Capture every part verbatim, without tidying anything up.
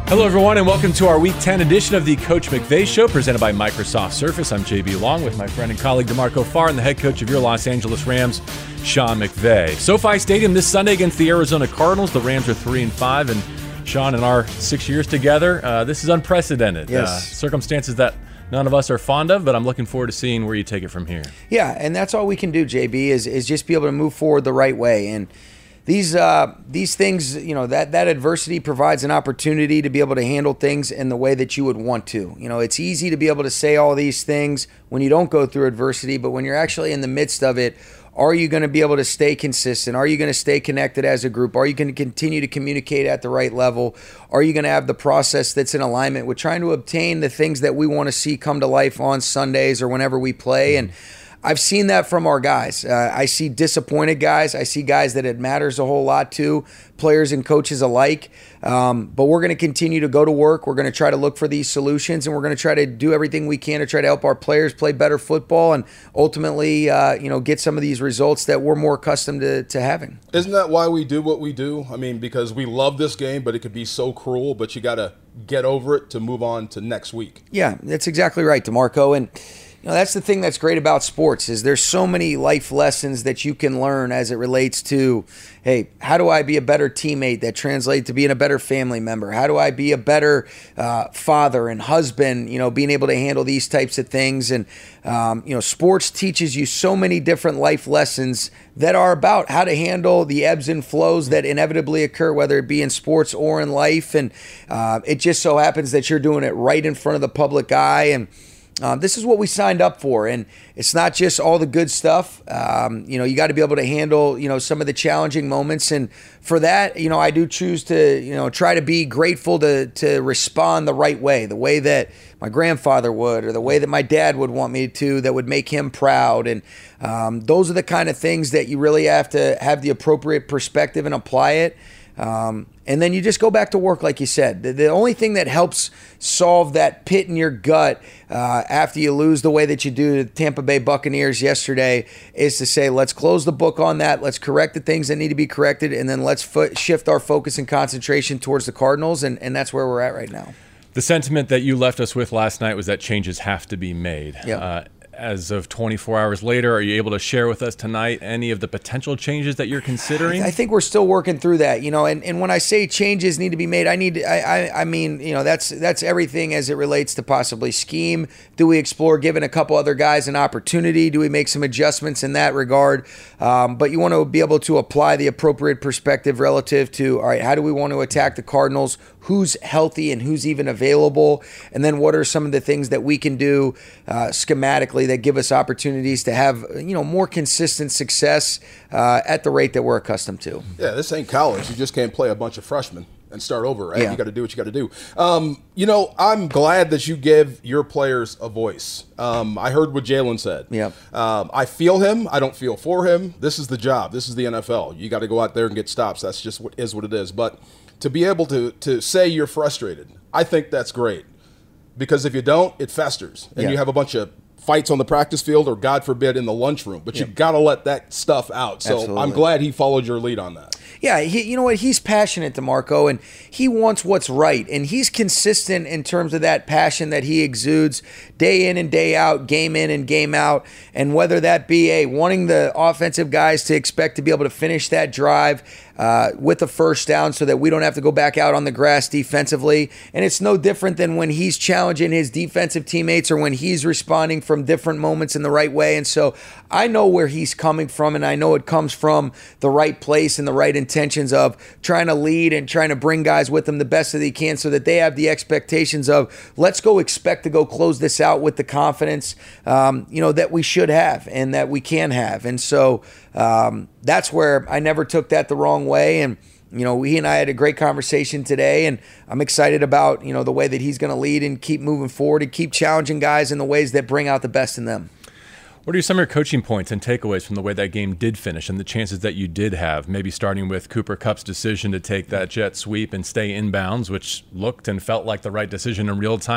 Hello, everyone, and welcome to our Week ten edition of the Coach McVay Show, presented by Microsoft Surface. I'm J B Long with my friend and colleague DeMarco Farr and the head coach of your Los Angeles Rams, Sean McVay. SoFi Stadium this Sunday against the Arizona Cardinals. The Rams are three and five, and Sean, in our six years together, uh, this is unprecedented. Yes. Uh, circumstances that none of us are fond of, but I'm looking forward to seeing where you take it from here. Yeah, and that's all we can do, J B, is is just be able to move forward the right way. And These uh, these things, you know, that, that adversity provides an opportunity to be able to handle things in the way that you would want to. You know, it's easy to be able to say all these things when you don't go through adversity, but when you're actually in the midst of it, are you going to be able to stay consistent? Are you going to stay connected as a group? Are you going to continue to communicate at the right level? Are you going to have the process that's in alignment with trying to obtain the things that we want to see come to life on Sundays or whenever we play? And I've seen that from our guys. Uh, I see disappointed guys. I see guys that it matters a whole lot to, players and coaches alike. Um, but we're going to continue to go to work. We're going to try to look for these solutions, and we're going to try to do everything we can to try to help our players play better football and ultimately, uh, you know, get some of these results that we're more accustomed to, to having. Isn't that why we do what we do? I mean, because we love this game, but it could be so cruel, but you got to get over it to move on to next week. Yeah, that's exactly right, DeMarco. And you know, that's the thing that's great about sports is there's so many life lessons that you can learn as it relates to, hey, how do I be a better teammate that translates to being a better family member? How do I be a better uh, father and husband, you know, being able to handle these types of things? And, um, you know, sports teaches you so many different life lessons that are about how to handle the ebbs and flows that inevitably occur, whether it be in sports or in life. And uh, it just so happens that you're doing it right in front of the public eye. And Um, this is what we signed up for, and it's not just all the good stuff. Um, you know, you got to be able to handle, you know, some of the challenging moments, and for that, you know, I do choose to, you know, try to be grateful to to respond the right way, the way that my grandfather would, or the way that my dad would want me to, that would make him proud. And um, those are the kind of things that you really have to have the appropriate perspective and apply it. Um, and then you just go back to work, like you said. The, the only thing that helps solve that pit in your gut uh, after you lose the way that you do to the Tampa Bay Buccaneers yesterday is to say, let's close the book on that. Let's correct the things that need to be corrected, and then let's fo- shift our focus and concentration towards the Cardinals, and, and that's where we're at right now. The sentiment that you left us with last night was that changes have to be made. Yeah. Uh, As of twenty-four hours later, are you able to share with us tonight any of the potential changes that you're considering? I think we're still working through that, you know, and, and when I say changes need to be made, I need, I, I, I mean, you know, that's, that's everything as it relates to possibly scheme. Do we explore giving a couple other guys an opportunity? Do we make some adjustments in that regard? Um, but you want to be able to apply the appropriate perspective relative to, all right, how do we want to attack the Cardinals? Who's healthy and who's even available? And then what are some of the things that we can do uh, schematically that give us opportunities to have, you know, more consistent success uh, at the rate that we're accustomed to? Yeah, this ain't college. You just can't play a bunch of freshmen and start over, right? Yeah. You got to do what you got to do. Um, you know, I'm glad that you give your players a voice. Um, I heard what Jalen said. Yep. Um, I feel him. I don't feel for him. This is the job. This is the N F L. You got to go out there and get stops. That's just what is what it is. But to be able to to say you're frustrated, I think that's great. Because if you don't, it festers. And Yeah. you have a bunch of fights on the practice field or, God forbid, in the lunchroom. But Yep. you got to let that stuff out. So Absolutely. I'm glad he followed your lead on that. Yeah, he, you know what? He's passionate, DeMarco, and he wants what's right. And he's consistent in terms of that passion that he exudes day in and day out, game in and game out. And whether that be a wanting the offensive guys to expect to be able to finish that drive uh, with a first down so that we don't have to go back out on the grass defensively. And it's no different than when he's challenging his defensive teammates or when he's responding from different moments in the right way. And so I know where he's coming from, and I know it comes from the right place and the right intentions of trying to lead and trying to bring guys with him the best that he can so that they have the expectations of let's go expect to go close this out with the confidence um, you know, that we should have and that we can have. And so um, that's where I never took that the wrong way. And you know, he and I had a great conversation today, and I'm excited about, you know, the way that he's going to lead and keep moving forward and keep challenging guys in the ways that bring out the best in them. What are some of your coaching points and takeaways from the way that game did finish and the chances that you did have? Maybe starting with Cooper Kupp's decision to take that jet sweep and stay inbounds, which looked and felt like the right decision in real time.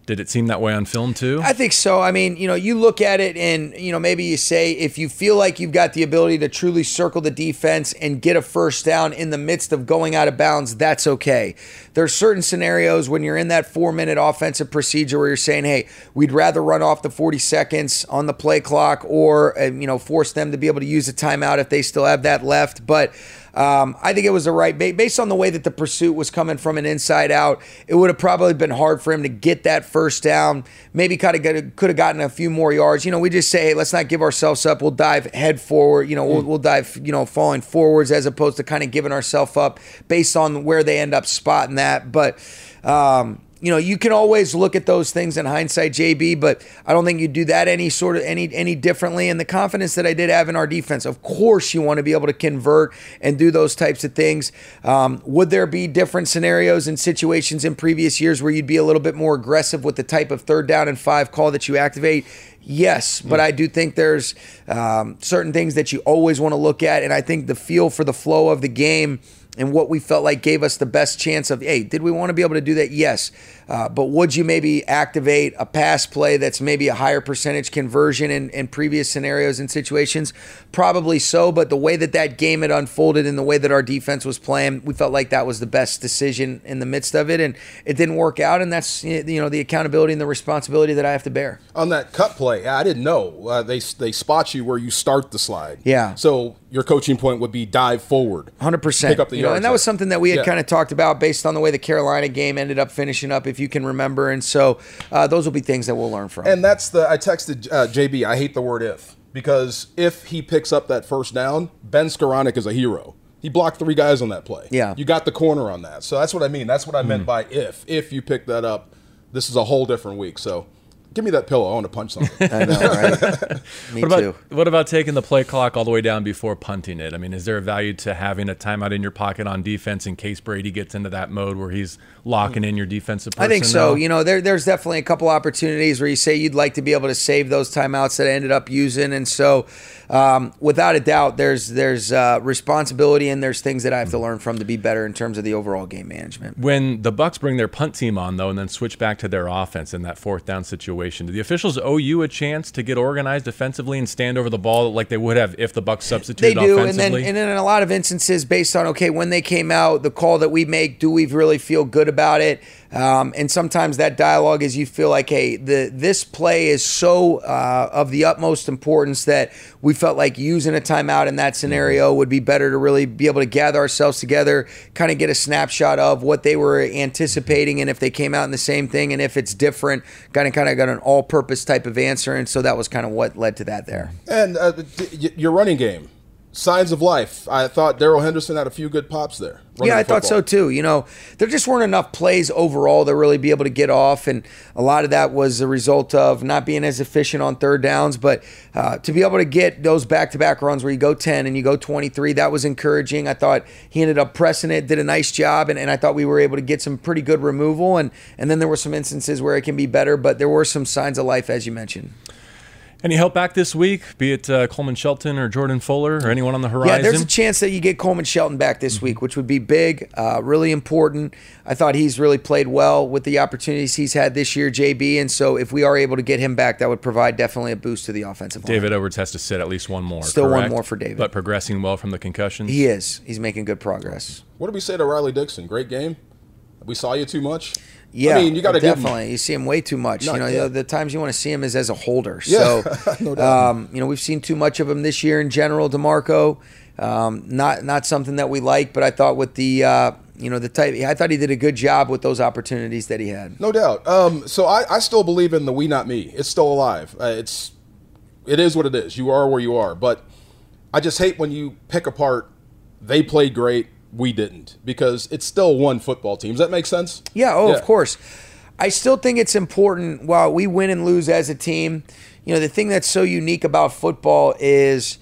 Did it seem that way on film too? I think so. I mean, you know, you look at it and, you know, maybe you say if you feel like you've got the ability to truly circle the defense and get a first down in the midst of going out of bounds, that's okay. There are certain scenarios when you're in that four-minute offensive procedure where you're saying, hey, we'd rather run off the forty seconds on the play clock or, uh, you know, force them to be able to use a timeout if they still have that left. But Um, I think it was the right, based on the way that the pursuit was coming from an inside out, it would have probably been hard for him to get that first down. Maybe kind of could have gotten a few more yards. You know, we just say, hey, let's not give ourselves up. We'll dive head forward. You know, we'll, we'll dive, you know, falling forwards as opposed to kind of giving ourselves up based on where they end up spotting that. But, um, you know, you can always look at those things in hindsight, J B, but I don't think you do that any sort of any any differently. And the confidence that I did have in our defense, of course, you want to be able to convert and do those types of things. Um, would there be different scenarios and situations in previous years where you'd be a little bit more aggressive with the type of third down and five call that you activate? Yes, but I do think there's um, certain things that you always want to look at, and I think the feel for the flow of the game and what we felt like gave us the best chance of, hey, did we want to be able to do that? Yes. Uh, but would you maybe activate a pass play that's maybe a higher percentage conversion in, in previous scenarios and situations? Probably so, but the way that that game had unfolded and the way that our defense was playing, we felt like that was the best decision in the midst of it, and it didn't work out, and that's, you know, the accountability and the responsibility that I have to bear. On that cut play, I didn't know. Uh, they, they spot you where you start the slide. Yeah. So your coaching point would be dive forward. one hundred percent. Pick up the you know, yards and that was something that we had yeah. kind of talked about based on the way the Carolina game ended up finishing up, if you can remember. And so uh, those will be things that we'll learn from. And that's the, I texted uh, J B, I hate the word if, because if he picks up that first down, Ben Skoranek is a hero. He blocked three guys on that play. Yeah. You got the corner on that. So that's what I mean. That's what I meant Mm. by if. If you pick that up, this is a whole different week. So give me that pillow. I want to punch something. I know, right? Me what about, too. What about taking the play clock all the way down before punting it? I mean, is there a value to having a timeout in your pocket on defense in case Brady gets into that mode where he's locking in your defensive personnel? I think so. You know, there, there's definitely a couple opportunities where you say you'd like to be able to save those timeouts that I ended up using. And so, um, without a doubt, there's there's uh, responsibility and there's things that I have to learn from to be better in terms of the overall game management. When the Bucs bring their punt team on, though, and then switch back to their offense in that fourth down situation, do the officials owe you a chance to get organized defensively and stand over the ball like they would have if the Bucs substituted They do, and then, offensively? and then in a lot of instances, based on, okay, when they came out, the call that we make, do we really feel good about it? Um, and sometimes that dialogue is you feel like, hey, the this play is so uh, of the utmost importance that we felt like using a timeout in that scenario would be better to really be able to gather ourselves together, kind of get a snapshot of what they were anticipating, and if they came out in the same thing, and if it's different, kind of kind of got an all-purpose type of answer, and so that was kind of what led to that there. And uh, d- your running game, signs of life. I thought Darrell Henderson had a few good pops there. Yeah, I thought so too. You know, there just weren't enough plays overall to really be able to get off, and a lot of that was a result of not being as efficient on third downs. But uh, to be able to get those back-to-back runs where you go ten and you go twenty-three, that was encouraging. I thought he ended up pressing it, did a nice job, and, and I thought we were able to get some pretty good removal. And, and then there were some instances where it can be better, but there were some signs of life, as you mentioned. Any help back this week, be it uh, Coleman Shelton or Jordan Fuller or anyone on the horizon? Yeah, there's a chance that you get Coleman Shelton back this week, which would be big, uh, really important. I thought he's really played well with the opportunities he's had this year, J B, and so if we are able to get him back, that would provide definitely a boost to the offensive line. David Edwards has to sit at least one more, Still correct? one more for David. But progressing well from the concussions? He is. He's making good progress. What did we say to Riley Dixon? Great game? We saw you too much? Yeah, I mean, you got to definitely. You see him way too much. No, you know, yeah. the, the times you want to see him is as a holder. Yeah, So, no doubt. um, you know, we've seen too much of him this year in general. DeMarco, um, not not something that we like. But I thought with the, uh, you know, the type, I thought he did a good job with those opportunities that he had. No doubt. Um, so I, I still believe in the we not me. It's still alive. Uh, it's it is what it is. You are where you are. But I just hate when you pick apart. They played great. We didn't, because it's still one football team. Does that make sense? Yeah, oh, Yeah. of course. I still think it's important while we win and lose as a team. You know, the thing that's so unique about football is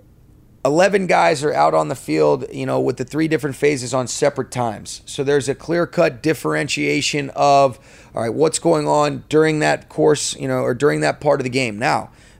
eleven guys are out on the field, you know, with the three different phases on separate times. So there's a clear-cut differentiation of, all right, what's going on during that course, you know, or during that part of the game. Now,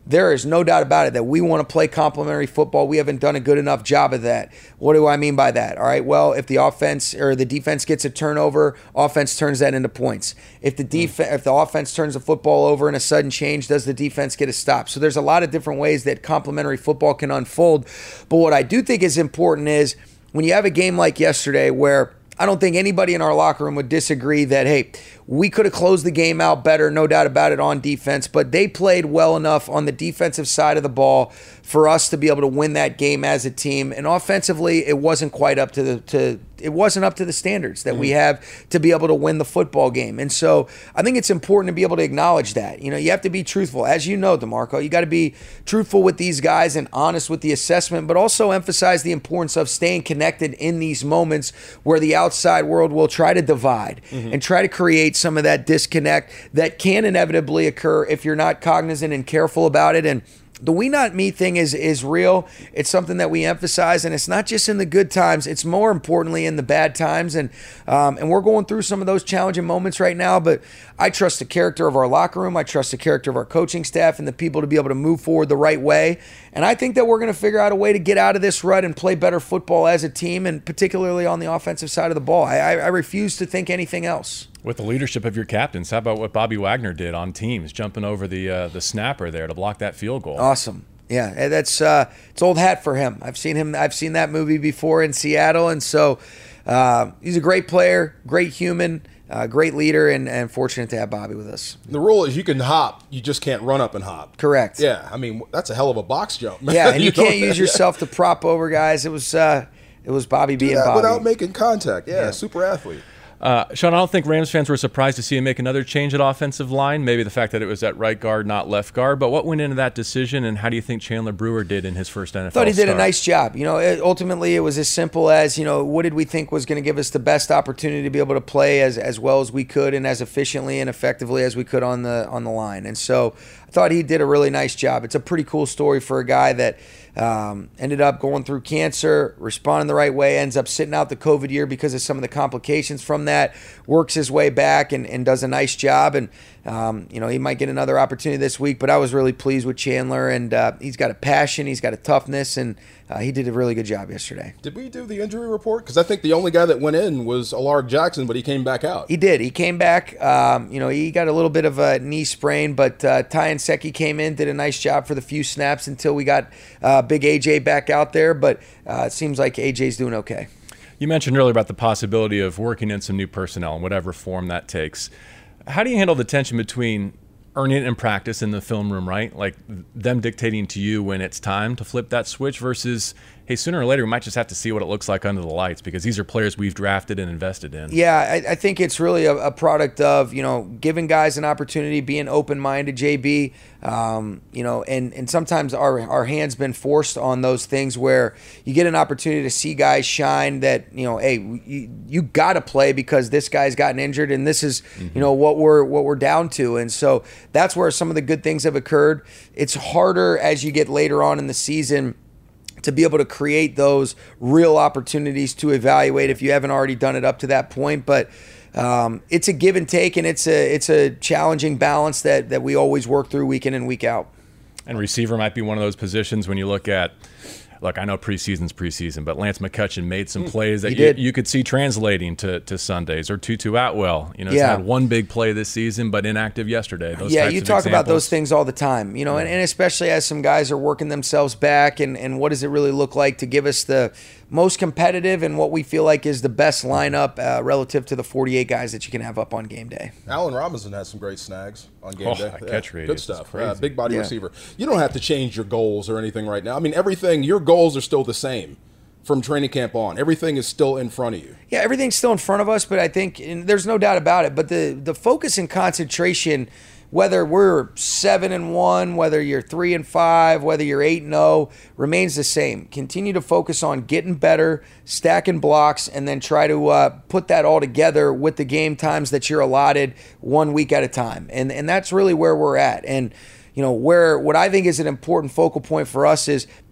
there is no doubt about it that we want to play complementary football. We haven't done a good enough job of that. What do I mean by that? All right, well, if the offense or the defense gets a turnover, offense turns that into points. If the def- if the offense turns the football over in a sudden change, does the defense get a stop? So there's a lot of different ways that complementary football can unfold. But what I do think is important is when you have a game like yesterday where I don't think anybody in our locker room would disagree that, hey, we could have closed the game out better, no doubt about it, on defense, but they played well enough on the defensive side of the ball for us to be able to win that game as a team. And offensively, it wasn't quite up to the to it wasn't up to the standards that mm-hmm. we have to be able to win the football game. And so I think it's important to be able to acknowledge that. You know, you have to be truthful. As you know, DeMarco, you got to be truthful with these guys and honest with the assessment, but also emphasize the importance of staying connected in these moments where the outside world will try to divide mm-hmm. and try to create some of that disconnect that can inevitably occur if you're not cognizant and careful about it. And the we not me thing is is real. It's something that we emphasize, and it's not just in the good times. It's more importantly in the bad times, and um, and we're going through some of those challenging moments right now. But I trust the character of our locker room. I trust the character of our coaching staff and the people to be able to move forward the right way. And I think that we're going to figure out a way to get out of this rut and play better football as a team, and particularly on the offensive side of the ball. I, I, I refuse to think anything else. With the leadership of your captains, how about what Bobby Wagner did on teams, jumping over the uh, the snapper there to block that field goal? Awesome. Yeah, that's uh, it's old hat for him. I've seen him. I've seen that movie before in Seattle, and so uh, he's a great player, great human, uh, great leader, and, and fortunate to have Bobby with us. The rule is you can hop, you just can't run up and hop. Correct. Yeah, I mean that's a hell of a box jump, man. Yeah, and you, you can't know? use yourself to prop over guys. It was uh, it was Bobby Do being that Bobby without making contact. Yeah, yeah. super athlete. Uh, Sean, I don't think Rams fans were surprised to see him make another change at offensive line. Maybe the fact that it was at right guard, not left guard. But what went into that decision, and how do you think Chandler Brewer did in his first N F L I thought he did start? a nice job. You know, it, ultimately it was as simple as, you know, what did we think was going to give us the best opportunity to be able to play as as well as we could and as efficiently and effectively as we could on the on the line. And so I thought he did a really nice job. It's a pretty cool story for a guy that um, ended up going through cancer, responding the right way, ends up sitting out the COVID year because of some of the complications from that, works his way back and, and does a nice job. And, um, you know, he might get another opportunity this week, but I was really pleased with Chandler. And uh, he's got a passion, he's got a toughness, and uh, he did a really good job yesterday. Did we do the injury report? Because I think the only guy that went in was Alaric Jackson, but he came back out. He did. He came back. Um, you know, he got a little bit of a knee sprain, but uh, Ty Nsekhe came in, did a nice job for the few snaps until we got uh, big A J back out there. But uh, it seems like A J's doing okay. You mentioned earlier about the possibility of working in some new personnel in whatever form that takes. How do you handle the tension between earning it in practice in the film room, right? Like them dictating to you when it's time to flip that switch versus, hey, sooner or later we might just have to see what it looks like under the lights because these are players we've drafted and invested in. Yeah, I, I think it's really a, a product of, you know, giving guys an opportunity, being open-minded, J B, um, you know, and, and sometimes our, our hand's been forced on those things where you get an opportunity to see guys shine that, you know, hey, you, you got to play because this guy's gotten injured and this is, mm-hmm. you know, what we're what we're down to. And so that's where some of the good things have occurred. It's harder as you get later on in the season to be able to create those real opportunities to evaluate if you haven't already done it up to that point. But um, it's a give and take, and it's a it's a challenging balance that, that we always work through week in and week out. And receiver might be one of those positions when you look at, look, I know preseason's preseason, but Lance McCutcheon made some plays that you, you could see translating to, to Sundays. Or Tutu Atwell, you know, yeah. he's had one big play this season, but inactive yesterday. Those yeah, types you of talk examples. about those things all the time, you know, yeah. and, and especially as some guys are working themselves back, and, and what does it really look like to give us the most competitive and what we feel like is the best lineup uh, relative to the forty-eight guys that you can have up on game day. Allen Robinson had some great snags on game oh, day. Yeah, catch radius, good stuff. Uh, big body yeah. receiver. You don't have to change your goals or anything right now. I mean, everything, your goals are still the same from training camp on. Everything is still in front of you. Yeah, everything's still in front of us, but I think, and there's no doubt about it, but the, the focus and concentration, whether we're seven and one, whether you're three and five, whether you're eight and zero, remains the same. Continue to focus on getting better, stacking blocks, and then try to uh, put that all together with the game times that you're allotted one week at a time. And and that's really where we're at. And you know, where what I think is an important focal point for us is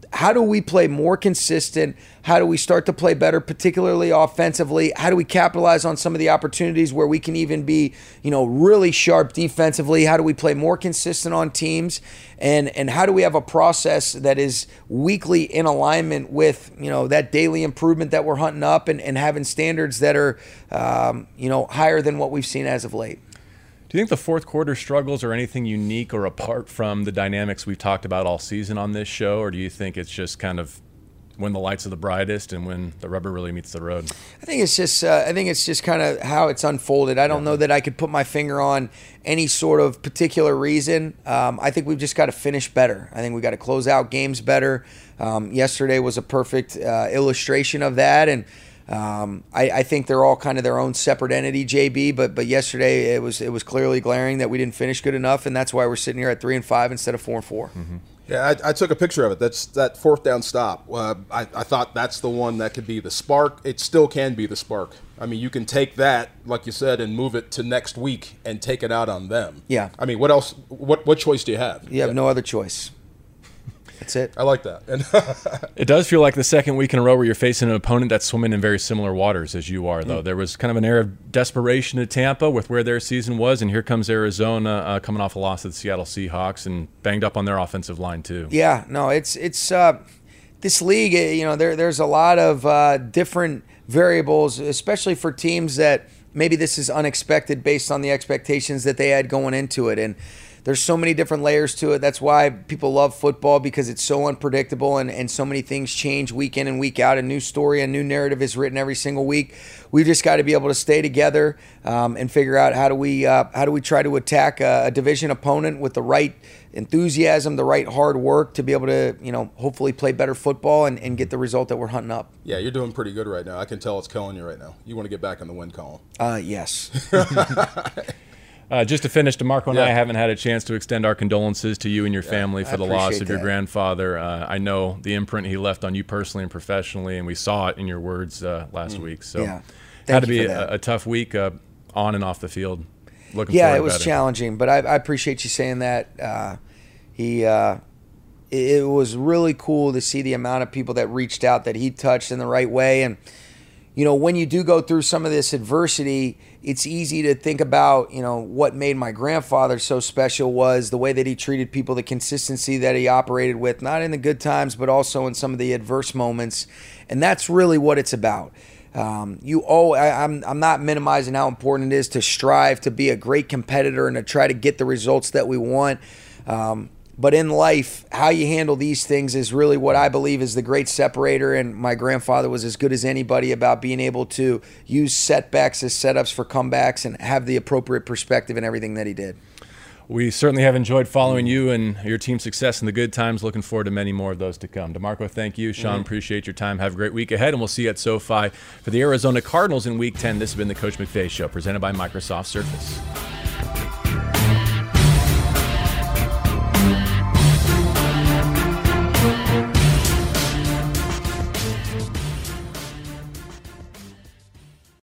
how do we play more consistent? How do we start to play better, particularly offensively? How do we capitalize on some of the opportunities where we can even be, you know, really sharp defensively? How do we play more consistent on teams? And and how do we have a process that is weekly in alignment with, you know, that daily improvement that we're hunting up and, and having standards that are, um, you know, higher than what we've seen as of late? Do you think the fourth quarter struggles are anything unique or apart from the dynamics we've talked about all season on this show, or do you think it's just kind of when the lights are the brightest and when the rubber really meets the road? I think it's just uh, I think it's just kind of how it's unfolded. I don't know that I could put my finger on any sort of particular reason. Um, I think we've just got to finish better. I think we've got to close out games better. Um, yesterday was a perfect uh, illustration of that, and Um, I, I think they're all kind of their own separate entity, J B. But but yesterday it was it was clearly glaring that we didn't finish good enough, and that's why we're sitting here at three and five instead of four and four. Mm-hmm. Yeah, I, I took a picture of it. That's that fourth down stop. Uh, I, I thought that's the one that could be the spark. It still can be the spark. I mean, you can take that, like you said, and move it to next week and take it out on them. Yeah. I mean, what else? What what choice do you have? You have yeah. no other choice. That's it. I like that. And it does feel like the second week in a row where you're facing an opponent that's swimming in very similar waters as you are, though. Mm. There was kind of an air of desperation at Tampa with where their season was, and here comes Arizona uh, coming off a loss to the Seattle Seahawks and banged up on their offensive line too. Yeah, no, it's it's uh, this league. You know, there there's a lot of uh, different variables, especially for teams that maybe this is unexpected based on the expectations that they had going into it, and there's so many different layers to it. That's why people love football, because it's so unpredictable and, and so many things change week in and week out. A new story, a new narrative is written every single week. We just got to be able to stay together um, and figure out how do we uh, how do we try to attack a, a division opponent with the right enthusiasm, the right hard work to be able to, you know, hopefully play better football and, and get the result that we're hunting up. Yeah, you're doing pretty good right now. I can tell it's killing you right now. You want to get back in the win column. Uh, yes. Uh, just to finish, DeMarco and yeah. I haven't had a chance to extend our condolences to you and your family yeah, for the loss of your that. grandfather. Uh, I know the imprint he left on you personally and professionally, and we saw it in your words uh, last mm. week. So yeah. it had to be a, a tough week uh, on and off the field. Looking yeah, forward it was better. challenging, but I, I appreciate you saying that. Uh, he, uh, it, it was really cool to see the amount of people that reached out that he touched in the right way. And, you know, when you do go through some of this adversity, it's easy to think about, you know, what made my grandfather so special was the way that he treated people, the consistency that he operated with, not in the good times, but also in some of the adverse moments. And that's really what it's about. Um, you oh, I, I'm I'm not minimizing how important it is to strive to be a great competitor and to try to get the results that we want. Um, But in life, how you handle these things is really what I believe is the great separator. And my grandfather was as good as anybody about being able to use setbacks as setups for comebacks and have the appropriate perspective in everything that he did. We certainly have enjoyed following you and your team's success in the good times. Looking forward to many more of those to come. DeMarco, thank you. Sean, mm-hmm. appreciate your time. Have a great week ahead, and we'll see you at SoFi for the Arizona Cardinals in Week ten. This has been the Coach McVay Show, presented by Microsoft Surface.